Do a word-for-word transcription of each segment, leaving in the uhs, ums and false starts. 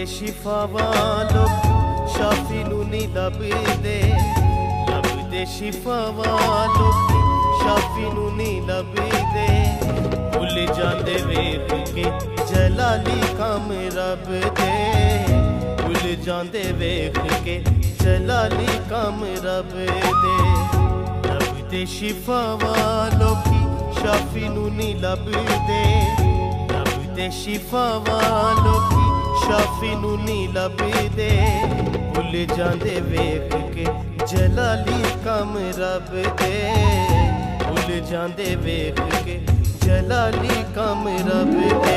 शिफावां लोग शाफी नू नहीं लभदे, लभदे शिफावां लोग शाफी नू नहीं लभदे। भुल जांदे वेख के जलाली काम रब दे, भुल जांदे वेख के जलाली काम रब दे। लभदे शिफावां लोग शाफी नू नहीं लभदे, लभदे शिफावां लोग शाफी नू नहीं लभदे। भुल जांदे वेख के जलाली काम रब दे, भुल जांदे वेख के जलाली काम रब दे।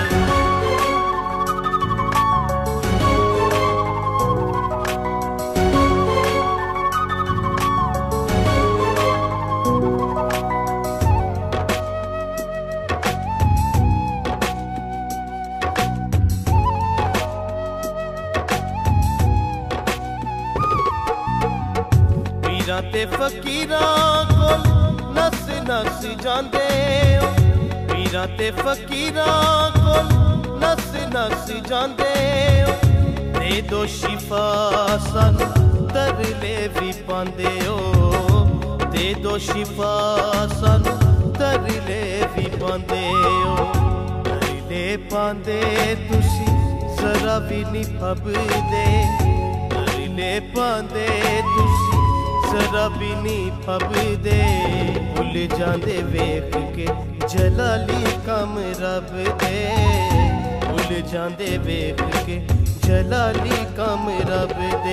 ते फकीरां कोल नस नस जांदे ओ, पीरां ते फकीरां कोल नस नस जांदे ओ। दे दो शिफा सानू तरले भी पांदे ओ, दे दो शिफा सानू तरले भी पांदे ओ। तरले पांदे तुसी जरा भी नहीं फबदे, तरले पांदे तुसी जरा भी नहीं फबदे। भुल जांदे वेख के जलाली काम रब दे, भुल जांदे वेख के जलाली काम रब दे।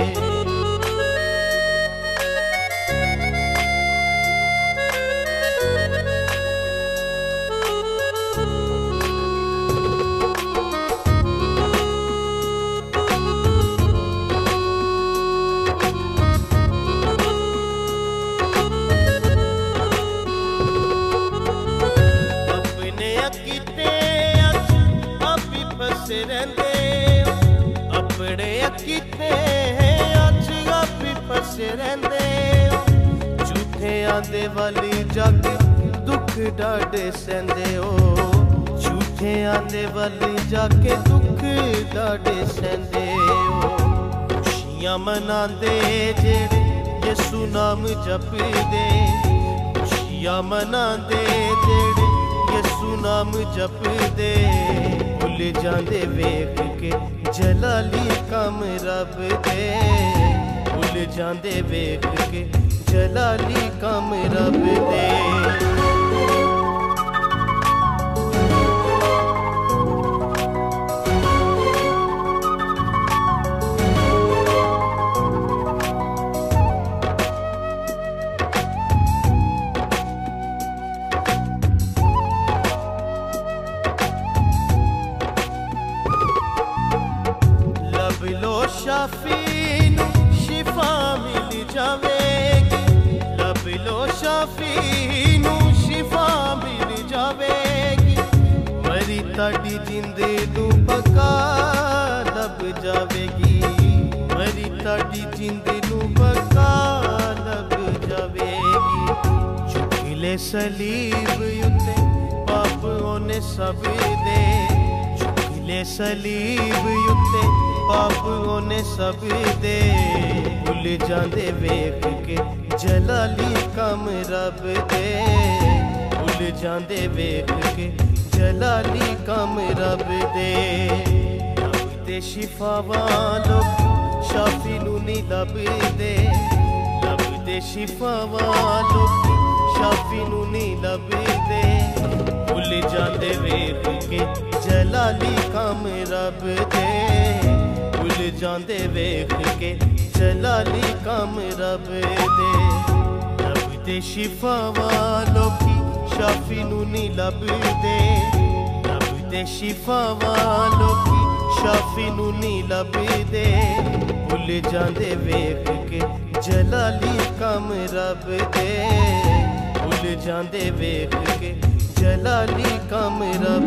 अपने किते अज आप फसे रहंदे, झूठे आंदे वाली जाके दुख डाडे सहंदे ओ, झूठे आंदे वाली जाके दुख डाडे सहंदे ओ। खुशियां मनांदे जेड़े यसू नाम जपदे, खुशियां मनांदे जेड़े यसू नाम जपदे। भुल जांदे वेख के जलाली काम रब दे, भुल जांदे वेख के जलाली काम रब दे। शाफी नू शिफा मिल जावेगी, लब लो शाफी नू शिफा मिल जावेगी। मरी ताड़ी जिंद नू बका लब जावेगी, मरी ताड़ी जिंद नू बका लब जावेगी। चुकिले सलीब उत्ते पाप ओने सब दे, चुकिले सलीब उत्ते पाप ओने सब दे। भुल जांदे वेख के जलाली काम रब दे, भुल जांदे वेख के जलाली काम रब दे। लभदे शिफावां लोग शाफी नू नहीं लभदे, लभदे शिफावां लोग शाफी नू नहीं लभदे। भुल जांदे वेख के जलाली काम रब दे, भुल जांदे वेख के जलाली काम रब दे। लभदे शिफावां लोग शाफी नू नहीं लभदे, लभदे शिफावां लोग शाफी नू नहीं लभदे। भुल जांदे वेख के जलाली काम रब दे, भुल जांदे वेख के जलाली काम रब